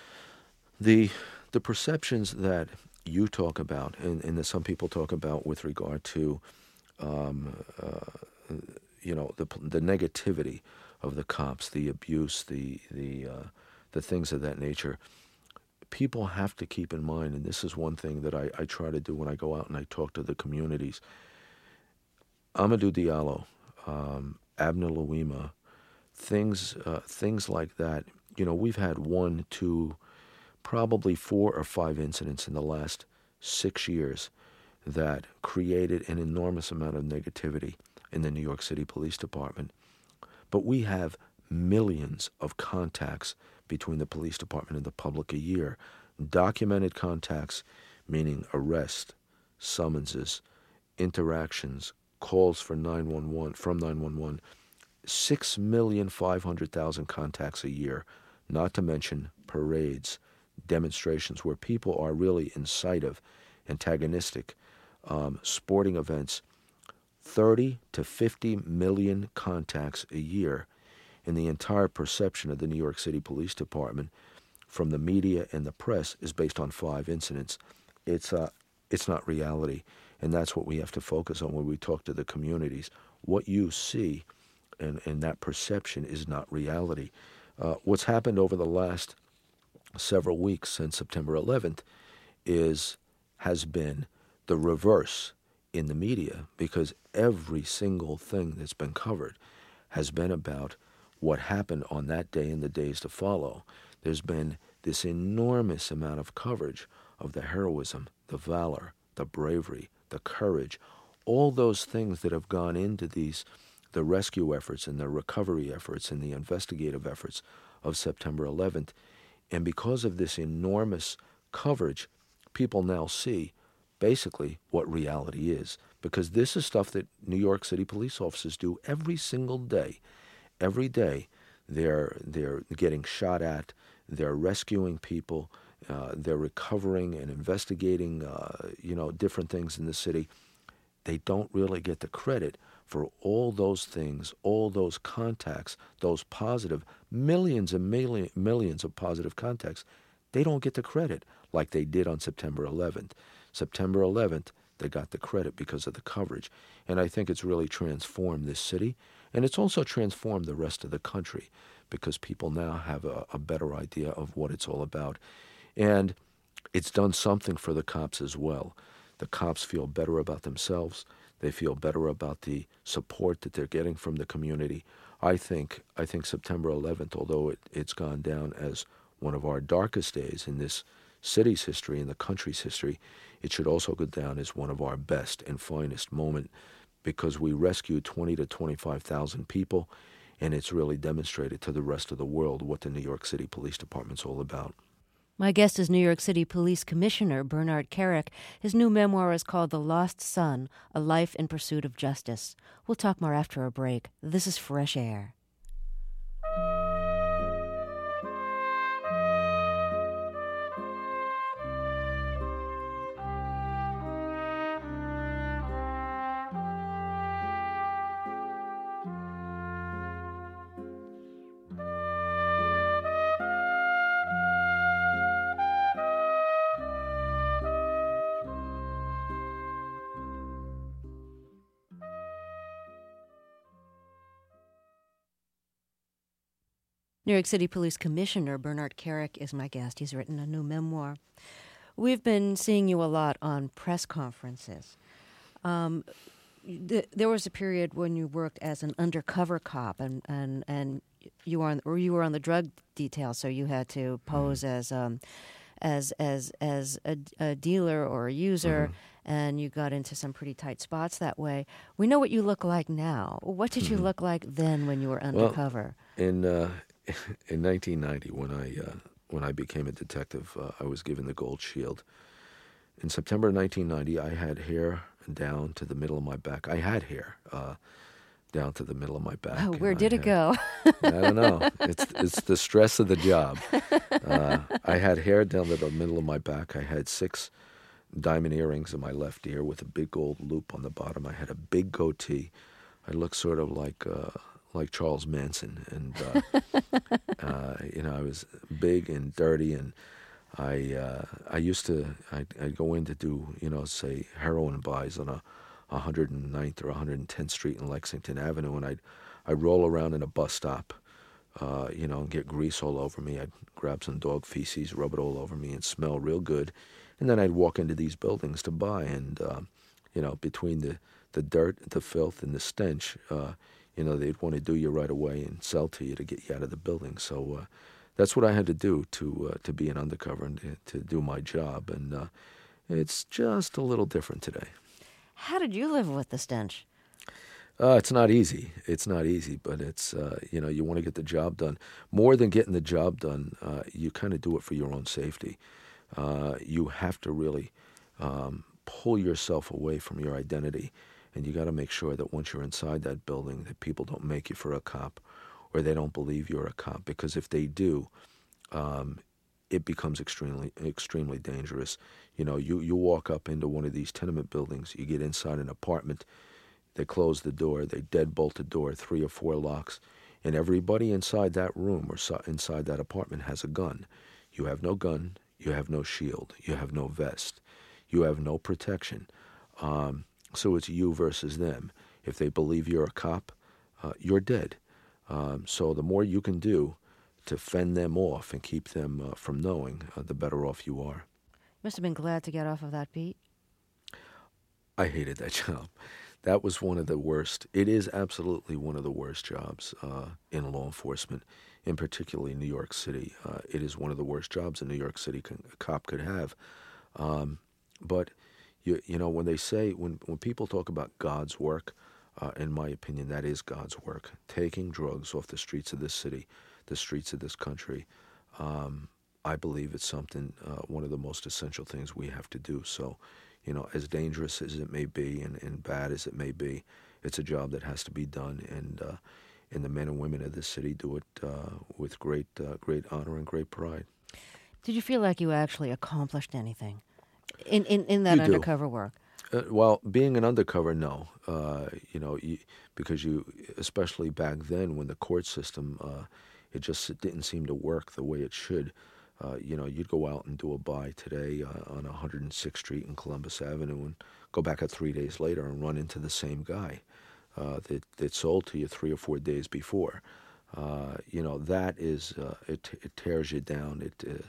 The the perceptions that you talk about, and, and that some people talk about with regard to, um, uh, you know, the the negativity of the cops, the abuse, the the uh, the things of that nature. People have to keep in mind, and this is one thing that I, I try to do when I go out and I talk to the communities. Amadou Diallo, um, Abner Louima, things uh, things like that. You know, we've had one, two, probably four or five incidents in the last six years that created an enormous amount of negativity in the New York City Police Department. But we have millions of contacts between the police department and the public a year. Documented contacts, meaning arrest, summonses, interactions, calls for nine one one, from nine one one, six million five hundred thousand contacts a year, not to mention parades, demonstrations where people are really incitive, antagonistic, um, sporting events, thirty to fifty million contacts a year. And the entire perception of the New York City Police Department from the media and the press is based on five incidents. It's uh, it's not reality, and that's what we have to focus on when we talk to the communities. What you see and, and that perception is not reality. Uh, what's happened over the last several weeks since September eleventh is has been the reverse in the media, because every single thing that's been covered has been about what happened on that day and the days to follow. There's been this enormous amount of coverage of the heroism, the valor, the bravery, the courage, all those things that have gone into these, the rescue efforts and the recovery efforts and the investigative efforts of September eleventh. And because of this enormous coverage, people now see basically what reality is, because this is stuff that New York City police officers do every single day. Every day, they're they're getting shot at, they're rescuing people, uh, they're recovering and investigating, uh, you know, different things in the city. They don't really get the credit for all those things, all those contacts, those positive, millions and million, millions of positive contacts. They don't get the credit like they did on September eleventh. September eleventh, they got the credit because of the coverage. And I think it's really transformed this city. And it's also transformed the rest of the country, because people now have a, a better idea of what it's all about. And it's done something for the cops as well. The cops feel better about themselves. They feel better about the support that they're getting from the community. I think I think September eleventh, although it, it's gone down as one of our darkest days in this city's history, in the country's history, it should also go down as one of our best and finest moment, because we rescued twenty to twenty-five thousand people, and it's really demonstrated to the rest of the world what the New York City Police Department's all about. My guest is New York City Police Commissioner Bernard Kerik. His new memoir is called The Lost Son, A Life in Pursuit of Justice. We'll talk more after a break. This is Fresh Air. New York City Police Commissioner Bernard Kerik is my guest. He's written a new memoir. We've been seeing you a lot on press conferences. Um, th- there was a period when you worked as an undercover cop, and, and, and you were on, or you were on the drug detail, so you had to pose mm-hmm. as um, as as as a, a dealer or a user, mm-hmm. and you got into some pretty tight spots that way. We know what you look like now. What did mm-hmm. you look like then when you were undercover? Well, in uh, in nineteen ninety, when I uh, when I became a detective, uh, I was given the Gold Shield. In September nineteen ninety, I had hair down to the middle of my back. I had hair uh, down to the middle of my back. Oh, where did I it had, go? I don't know. It's it's the stress of the job. Uh, I had hair down to the middle of my back. I had six diamond earrings in my left ear with a big gold loop on the bottom. I had a big goatee. I looked sort of like uh, like Charles Manson, and uh, uh, you know, I was big and dirty, and I uh, I used to I'd, I'd go in to do, you know, say heroin buys on a one hundred ninth or one hundred tenth Street in Lexington Avenue, and I'd I'd roll around in a bus stop, uh, you know, and get grease all over me. I'd grab some dog feces, rub it all over me, and smell real good, and then I'd walk into these buildings to buy, and uh, you know, between the the dirt, the filth, and the stench, uh, you know, they'd want to do you right away and sell to you to get you out of the building. So uh, that's what I had to do to uh, to be an undercover and to, to do my job, and uh, it's just a little different today. How did you live with the stench? Uh, it's not easy. It's not easy, but it's, uh, you know, you want to get the job done. More than getting the job done, uh, you kind of do it for your own safety. Uh, you have to really um, pull yourself away from your identity, and you got to make sure that once you're inside that building that people don't make you for a cop, or they don't believe you're a cop, because if they do, um, it becomes extremely, extremely dangerous. You know, you, you walk up into one of these tenement buildings, you get inside an apartment, they close the door, they deadbolt the door, three or four locks, and everybody inside that room or so, inside that apartment has a gun. You have no gun, you have no shield, you have no vest, you have no protection. Um, so it's you versus them. If they believe you're a cop, uh, you're dead. Um, so the more you can do to fend them off and keep them uh, from knowing, uh, the better off you are. Must have been glad to get off of that beat. I hated that job. That was one of the worst. It is absolutely one of the worst jobs uh, in law enforcement, in particularly New York City. Uh, it is one of the worst jobs a New York City can, a cop could have. Um, but, you you know, when they say, when, when people talk about God's work, uh, in my opinion, that is God's work. Taking drugs off the streets of this city, the streets of this country, um, I believe it's something, uh, one of the most essential things we have to do. So, you know, as dangerous as it may be and, and bad as it may be, it's a job that has to be done, and uh, and the men and women of this city do it uh, with great uh, great honor and great pride. Did you feel like you actually accomplished anything in, in, in that you undercover do. work? Uh, well, being an undercover, no. Uh, you know, you, because you, especially back then when the court system, uh, it just it didn't seem to work the way it should. Uh, you know, you'd go out and do a buy today uh, on one hundred sixth Street and Columbus Avenue and go back out three days later and run into the same guy uh, that, that sold to you three or four days before. Uh, you know, that is, uh, it, it tears you down. It uh,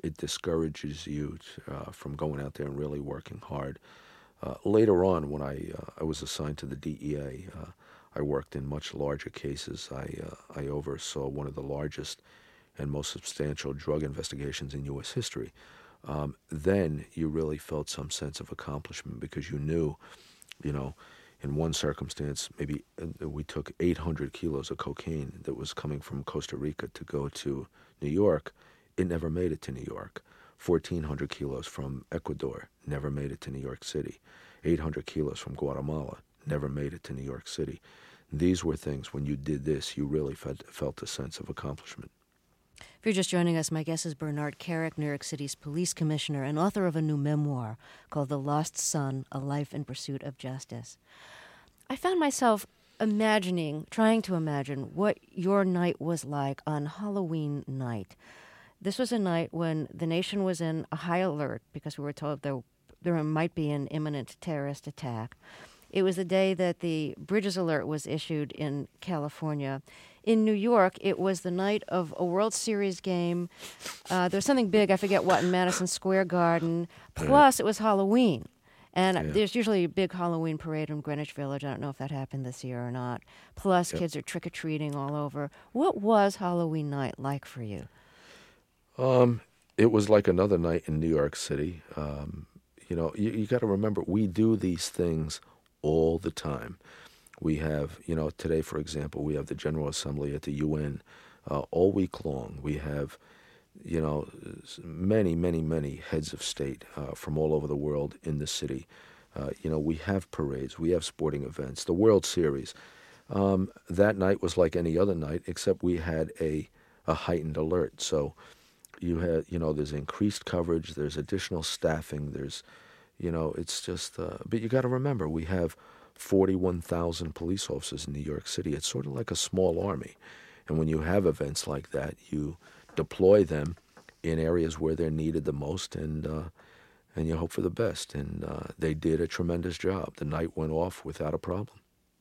it discourages you to, uh, from going out there and really working hard. Uh, later on, when I uh, I was assigned to the D E A, uh, I worked in much larger cases. I uh, I oversaw one of the largest and most substantial drug investigations in U S history. Um, then you really felt some sense of accomplishment because you knew, you know, in one circumstance, maybe uh, we took eight hundred kilos of cocaine that was coming from Costa Rica to go to New York. It never made it to New York. fourteen hundred kilos from Ecuador never made it to New York City. eight hundred kilos from Guatemala never made it to New York City. These were things, when you did this, you really felt, felt a sense of accomplishment. If you're just joining us, my guest is Bernard Kerik, New York City's police commissioner and author of a new memoir called The Lost Son, A Life in Pursuit of Justice. I found myself imagining, trying to imagine what your night was like on Halloween night. This was a night when the nation was in a high alert because we were told there, there might be an imminent terrorist attack. It was the day that the Bridges Alert was issued in California. In New York, it was the night of a World Series game. Uh, there was something big, I forget what, in Madison Square Garden. Plus, it was Halloween. And yeah. There's usually a big Halloween parade in Greenwich Village. I don't know if that happened this year or not. Plus, yep. Kids are trick-or-treating all over. What was Halloween night like for you? Um, it was like another night in New York City. Um, you know, you, you got to remember, we do these things all the time. We have, you know, today, for example, we have the General Assembly at the U N uh, all week long. We have, you know, many, many, many heads of state uh, from all over the world in the city. Uh, you know, we have parades. We have sporting events. The World Series. Um, that night was like any other night, except we had a, a heightened alert. So you had, you know, there's increased coverage. There's additional staffing. There's, you know, it's just, uh, but you got to remember, we have forty-one thousand police officers in New York City. It's sort of like a small army. And when you have events like that, you deploy them in areas where they're needed the most, and uh, and you hope for the best. And uh, they did a tremendous job. The night went off without a problem.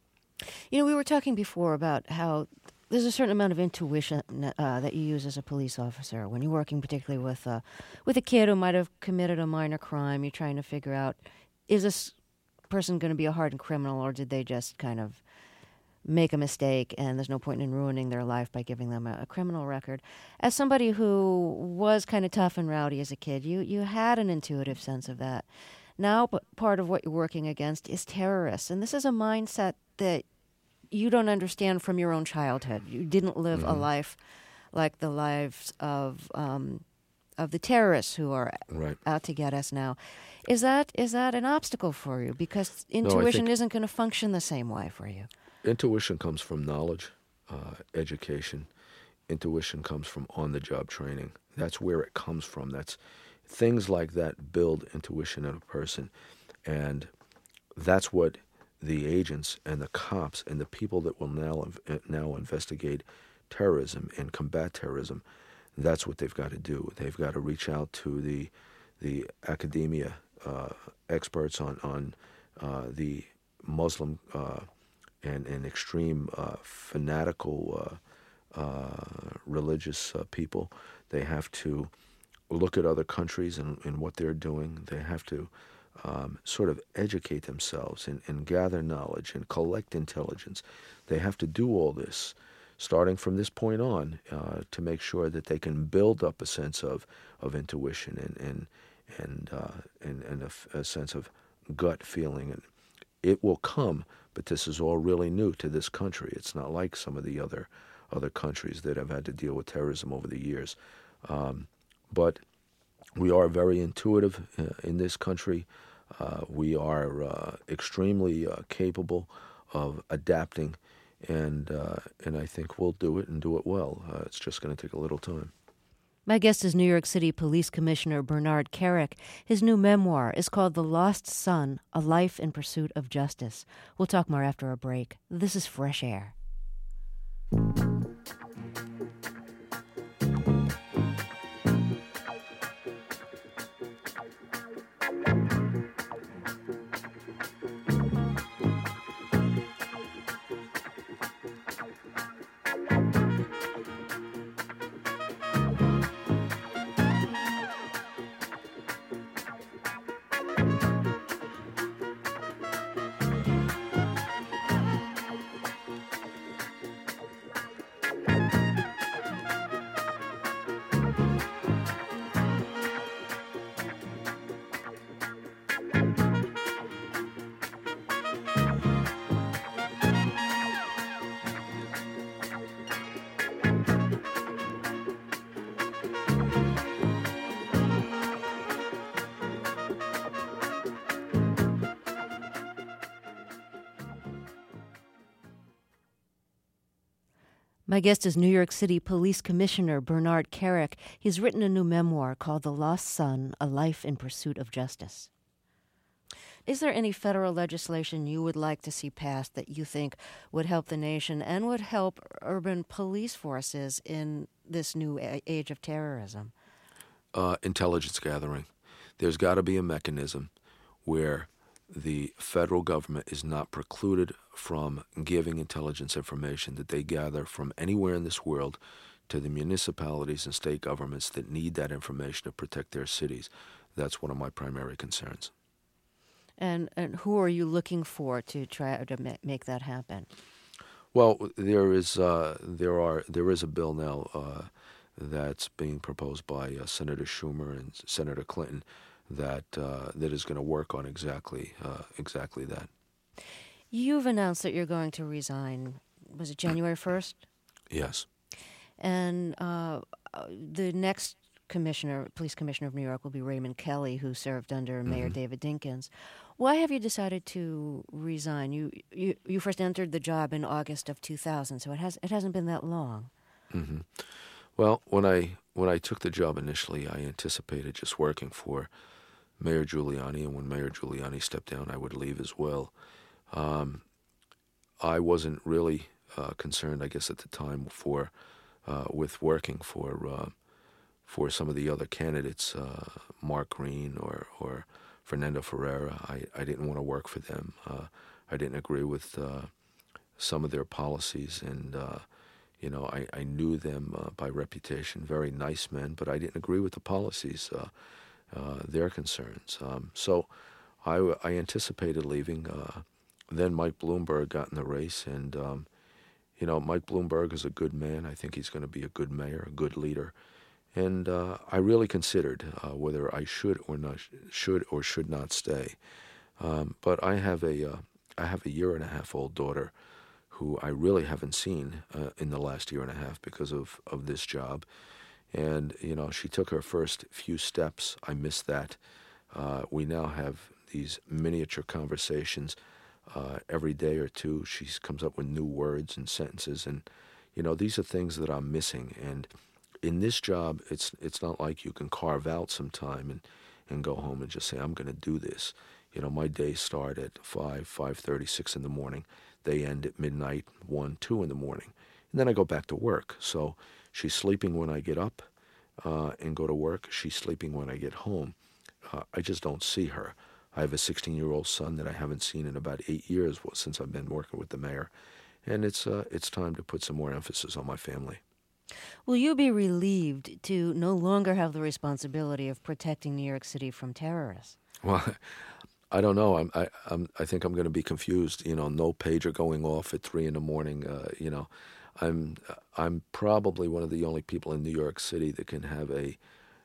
You know, we were talking before about how there's a certain amount of intuition uh, that you use as a police officer when you're working particularly with, uh, with a kid who might have committed a minor crime. You're trying to figure out, is this person going to be a hardened criminal, or did they just kind of make a mistake and there's no point in ruining their life by giving them a, a criminal record? As somebody who was kind of tough and rowdy as a kid, you, you had an intuitive sense of that. Now, but part of what you're working against is terrorists, and this is a mindset that you don't understand from your own childhood. You didn't live mm-hmm. a life like the lives of um, of the terrorists who are right. out to get us now. Is that is that an obstacle for you? Because intuition no, isn't going to function the same way for you. Intuition comes from knowledge, uh, education. Intuition comes from on-the-job training. That's where it comes from. That's things like that build intuition in a person, and that's what the agents and the cops and the people that will now now investigate terrorism and combat terrorism. That's what they've got to do. They've got to reach out to the the academia uh, experts on on uh, the Muslim uh, and and extreme uh, fanatical uh, uh, religious uh, people. They have to look at other countries and, and what they're doing. They have to um, sort of educate themselves and, and gather knowledge and collect intelligence. They have to do all this starting from this point on, uh, to make sure that they can build up a sense of, of intuition and and and uh, and, and a, a sense of gut feeling. And it will come, but this is all really new to this country. It's not like some of the other other countries that have had to deal with terrorism over the years. Um, but we are very intuitive uh, in this country. Uh, we are uh, extremely uh, capable of adapting. And uh, and I think we'll do it and do it well. Uh, it's just going to take a little time. My guest is New York City Police Commissioner Bernard Kerik. His new memoir is called The Lost Son, A Life in Pursuit of Justice. We'll talk more after a break. This is Fresh Air. My guest is New York City Police Commissioner Bernard Kerik. He's written a new memoir called The Lost Son, A Life in Pursuit of Justice. Is there any federal legislation you would like to see passed that you think would help the nation and would help urban police forces in this new a- age of terrorism? Uh, intelligence gathering. There's got to be a mechanism where the federal government is not precluded from giving intelligence information that they gather from anywhere in this world to the municipalities and state governments that need that information to protect their cities. That's one of my primary concerns. And and who are you looking for to try to ma- make that happen? Well, there is uh, there are there is a bill now uh, that's being proposed by uh, Senator Schumer and Senator Clinton that uh, that is going to work on exactly uh, exactly that. You've announced that you're going to resign. Was it January first? Yes. And uh, the next commissioner, police commissioner of New York, will be Raymond Kelly, who served under mm-hmm. Mayor David Dinkins. Why have you decided to resign? You, you you first entered the job in August of two thousand, so it has it hasn't been that long. Mm-hmm. Well, when I when I took the job initially, I anticipated just working for Mayor Giuliani, and when Mayor Giuliani stepped down, I would leave as well. Um, I wasn't really uh, concerned, I guess, at the time for uh, with working for uh, for some of the other candidates, uh, Mark Green or or Fernando Ferreira. I, I didn't want to work for them. Uh, I didn't agree with uh, some of their policies, and uh, you know, I, I knew them uh, by reputation, very nice men, but I didn't agree with the policies, uh, uh, their concerns. Um, so I, I anticipated leaving. Uh, then Mike Bloomberg got in the race, and um, you know, Mike Bloomberg is a good man. I think he's going to be a good mayor, a good leader. And uh, I really considered uh, whether I should or not should or should not stay. Um, but I have a uh, I have a year and a half old daughter who I really haven't seen uh, in the last year and a half because of, of this job. And, you know, she took her first few steps. I missed that. Uh, we now have these miniature conversations uh, every day or two. She comes up with new words and sentences. And, you know, these are things that I'm missing. And in this job, it's it's not like you can carve out some time and, and go home and just say, I'm going to do this. You know, my days start at five, five thirty, six in the morning. They end at midnight, one, two in the morning. And then I go back to work. So she's sleeping when I get up uh, and go to work. She's sleeping when I get home. Uh, I just don't see her. I have a sixteen-year-old son that I haven't seen in about eight years since I've been working with the mayor. And it's uh, it's time to put some more emphasis on my family. Will you be relieved to no longer have the responsibility of protecting New York City from terrorists? Well, I don't know. I'm, I I'm, I think I'm going to be confused. You know, no pager going off at three in the morning. Uh, you know, I'm I'm probably one of the only people in New York City that can have a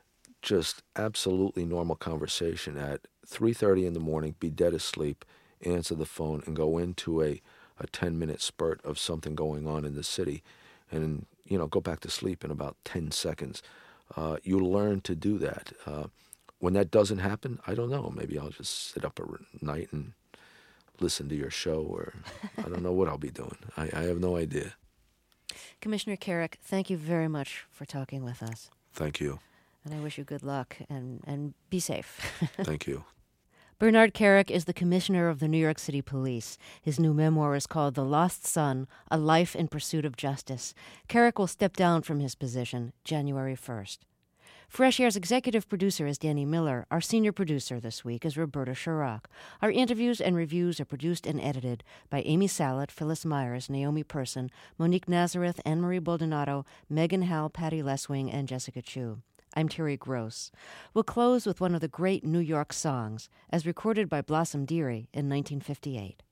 just absolutely normal conversation at three thirty in the morning, be dead asleep, answer the phone, and go into a a ten minute spurt of something going on in the city, and you know, go back to sleep in about ten seconds. Uh, you learn to do that. Uh, when that doesn't happen, I don't know. Maybe I'll just sit up at night and listen to your show, or I don't know what I'll be doing. I, I have no idea. Commissioner Kerik, thank you very much for talking with us. Thank you. And I wish you good luck, and, and be safe. Thank you. Bernard Kerik is the commissioner of the New York City Police. His new memoir is called The Lost Son, A Life in Pursuit of Justice. Kerik will step down from his position January first. Fresh Air's executive producer is Danny Miller. Our senior producer this week is Roberta Shurrock. Our interviews and reviews are produced and edited by Amy Salet, Phyllis Myers, Naomi Person, Monique Nazareth, Anne-Marie Baldonado, Megan Howell, Patty Leswing, and Jessica Chu. I'm Terry Gross. We'll close with one of the great New York songs, as recorded by Blossom Dearie in nineteen fifty-eight.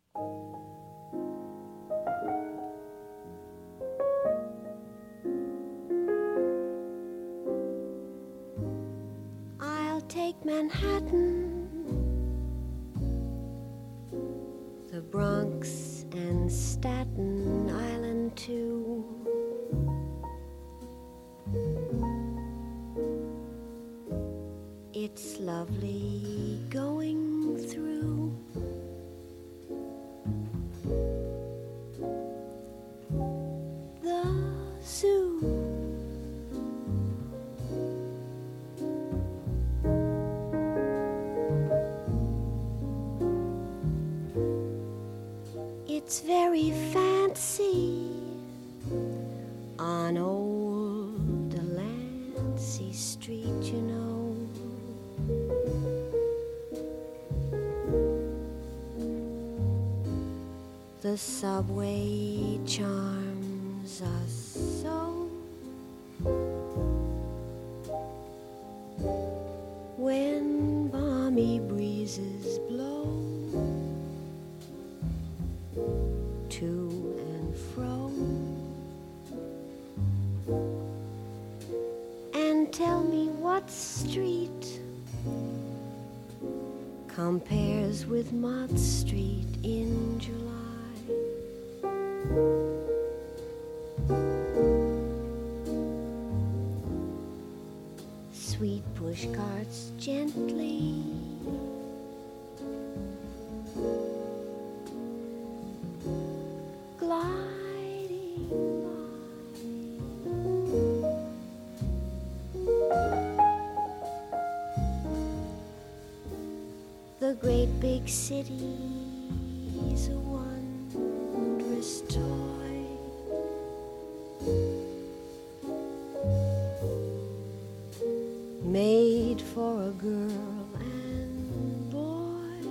I'll take Manhattan, the Bronx and Staten Island too. It's lovely going through the It's very fancy on old Delancey Street, you know. The subway charms us so. When balmy breezes blow to and fro, and tell me what street compares with Mott Street in July. Sweet push carts gently gliding by. The great big city's a wondrous toy, made for a girl and boy.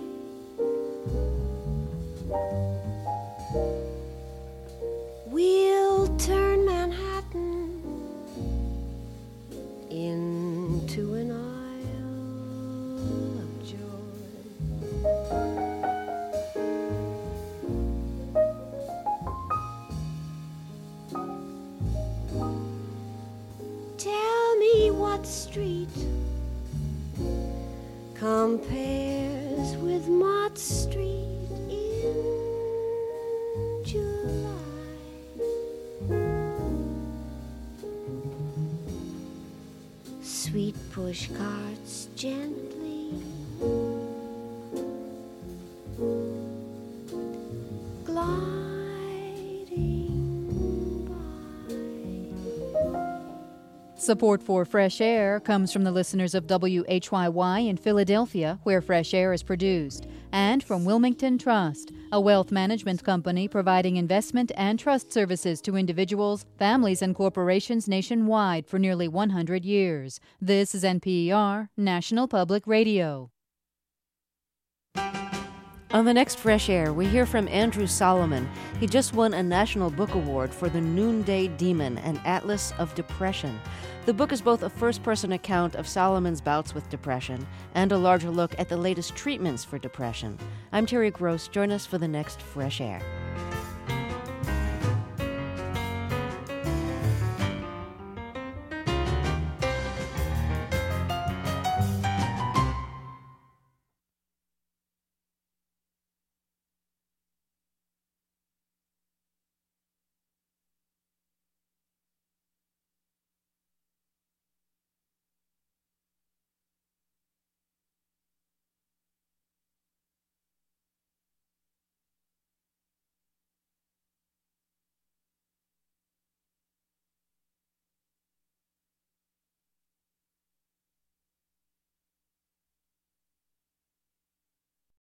We'll turn Manhattan into an isle of joy. Tell me what street compares with Mott Street in July. Sweet push carts gently gliding by. Support for Fresh Air comes from the listeners of W H Y Y in Philadelphia, where Fresh Air is produced, and from Wilmington Trust, a wealth management company providing investment and trust services to individuals, families, and corporations nationwide for nearly one hundred years. This is N P R, National Public Radio. On the next Fresh Air, we hear from Andrew Solomon. He just won a National Book Award for The Noonday Demon, an Atlas of Depression. The book is both a first-person account of Solomon's bouts with depression and a larger look at the latest treatments for depression. I'm Terry Gross. Join us for the next Fresh Air.